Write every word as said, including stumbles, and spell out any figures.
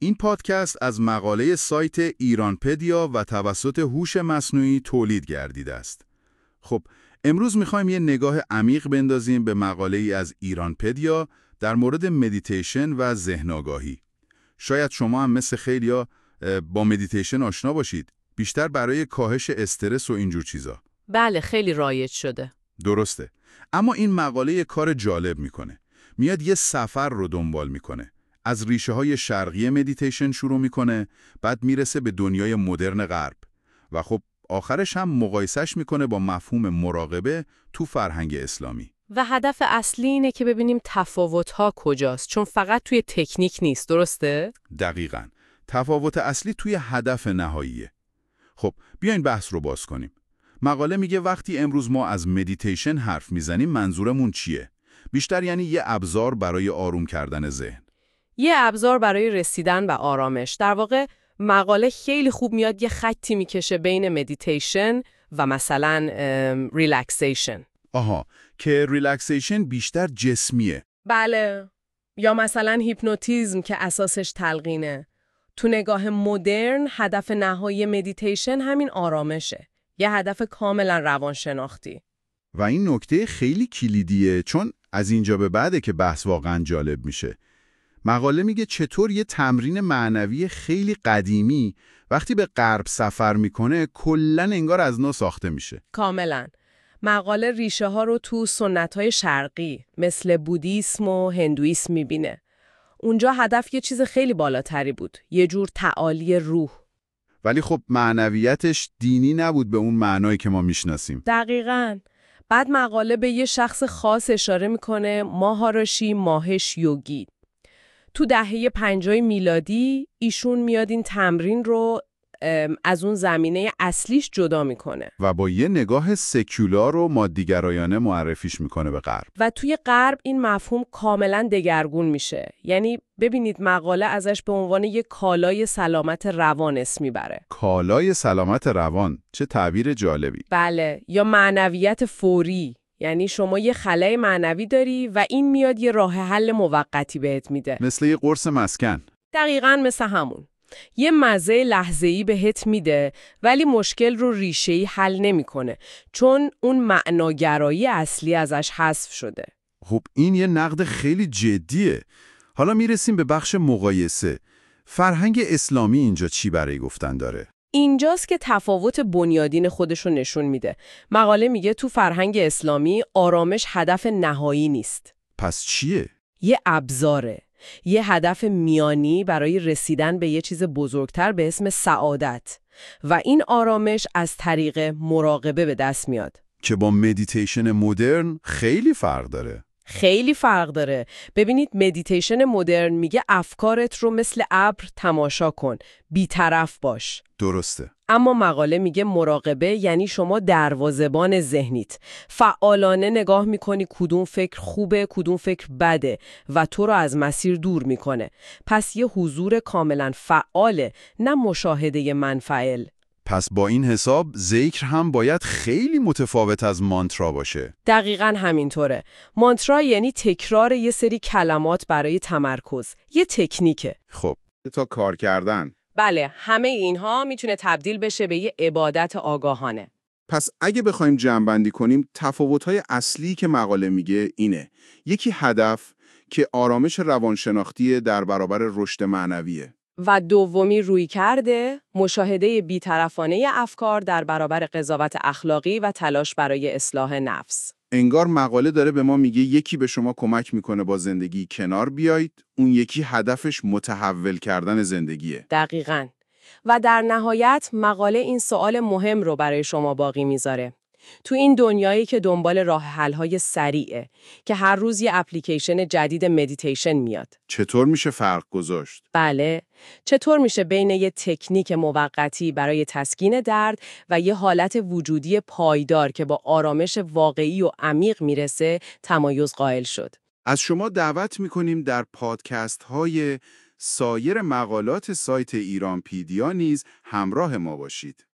این پادکست از مقاله سایت ایرانپدیا و توسط هوش مصنوعی تولید گردیده است. خب، امروز میخوایم یه نگاه عمیق بندازیم به مقاله ای از ایرانپدیا در مورد مدیتیشن و ذهن آگاهی. شاید شما هم مثل خیلیا با مدیتیشن آشنا باشید، بیشتر برای کاهش استرس و اینجور چیزا. بله، خیلی رایج شده. درسته. اما این مقاله یه کار جالب میکنه. میاد یه سفر رو دنبال میکنه. از ریشه های شرقی مدیتیشن شروع میکنه، بعد میرسه به دنیای مدرن غرب و خب آخرش هم مقایسش میکنه با مفهوم مراقبه تو فرهنگ اسلامی. و هدف اصلی اینه که ببینیم تفاوت‌ها کجاست، چون فقط توی تکنیک نیست، درسته؟ دقیقاً. تفاوت اصلی توی هدف نهاییه. خب بیاین بحث رو باز کنیم. مقاله میگه وقتی امروز ما از مدیتیشن حرف میزنیم منظورمون چیه؟ بیشتر یعنی یه ابزار برای آروم کردن ذهن. یه ابزار برای رسیدن به آرامش. در واقع مقاله خیلی خوب میاد یه خطی میکشه بین مدیتیشن و مثلا ریلکسیشن. آها، که ریلکسیشن بیشتر جسمیه. بله. یا مثلا هیپنوتیزم که اساسش تلقینه. تو نگاه مدرن هدف نهایی مدیتیشن همین آرامشه. یه هدف کاملا روانشناختی. و این نکته خیلی کلیدیه، چون از اینجا به بعده که بحث واقعا جالب میشه. مقاله میگه چطور یه تمرین معنوی خیلی قدیمی وقتی به غرب سفر میکنه کلن انگار از نو ساخته میشه. کاملا. مقاله ریشه ها رو تو سنت های شرقی مثل بودیسم و هندویسم میبینه. اونجا هدف یه چیز خیلی بالاتری بود، یه جور تعالی روح. ولی خب معنویتش دینی نبود به اون معنایی که ما میشناسیم. دقیقاً. بعد مقاله به یه شخص خاص اشاره میکنه، ماهارشی ماهش یوگی. تو دهه پنجاه میلادی ایشون میاد این تمرین رو از اون زمینه اصلیش جدا میکنه و با یه نگاه سکولار و مادیگرایانه معرفیش میکنه به غرب. و توی غرب این مفهوم کاملا دگرگون میشه. یعنی ببینید مقاله ازش به عنوان یه کالای سلامت روان اسم میبره. کالای سلامت روان، چه تعبیر جالبی. بله، یا معنویت فوری. یعنی شما یه خلأ معنوی داری و این میاد یه راه حل موقتی بهت میده. مثل یه قرص مسکن. دقیقاً مثل همون. یه مزه لحظه‌ای بهت میده ولی مشکل رو ریشه‌ای حل نمیکنه، چون اون معناگرایی اصلی ازش حذف شده. خب این یه نقد خیلی جدیه. حالا میرسیم به بخش مقایسه. فرهنگ اسلامی اینجا چی برای گفتن داره؟ اینجاست که تفاوت بنیادین خودش رو نشون میده. مقاله میگه تو فرهنگ اسلامی آرامش هدف نهایی نیست. پس چیه؟ یه ابزاره. یه هدف میانی برای رسیدن به یه چیز بزرگتر به اسم سعادت. و این آرامش از طریق مراقبه به دست میاد. که با مدیتیشن مدرن خیلی فرق داره. خیلی فرق داره. ببینید مدیتیشن مدرن میگه افکارت رو مثل ابر تماشا کن، بی‌طرف باش. درسته. اما مقاله میگه مراقبه یعنی شما دروازه‌بان ذهنیت. فعالانه نگاه میکنی کدوم فکر خوبه، کدوم فکر بده و تو رو از مسیر دور میکنه. پس یه حضور کاملا فعاله، نه مشاهده منفعل. پس با این حساب ذکر هم باید خیلی متفاوت از مانترا باشه. دقیقاً همینطوره. مانترا یعنی تکرار یه سری کلمات برای تمرکز. یه تکنیکه. خب، تا کار کردن. بله، همه اینها میتونه تبدیل بشه به یه عبادت آگاهانه. پس اگه بخوایم جمع‌بندی کنیم، تفاوت‌های اصلی که مقاله میگه اینه. یکی هدف که آرامش روانشناختی در برابر رشد معنویه. و دومی روی کرده، مشاهده بی‌طرفانه افکار در برابر قضاوت اخلاقی و تلاش برای اصلاح نفس. انگار مقاله داره به ما میگه یکی به شما کمک میکنه با زندگی کنار بیایید، اون یکی هدفش متحول کردن زندگیه. دقیقاً. و در نهایت مقاله این سوال مهم رو برای شما باقی میذاره. تو این دنیایی که دنبال راه حل‌های سریعه، که هر روز یه اپلیکیشن جدید مدیتیشن میاد. چطور میشه فرق گذاشت؟ بله، چطور میشه بین یه تکنیک موقتی برای تسکین درد و یه حالت وجودی پایدار که با آرامش واقعی و عمیق میرسه تمایز قائل شد؟ از شما دعوت میکنیم در پادکست های سایر مقالات سایت ایرانپدیا نیز همراه ما باشید.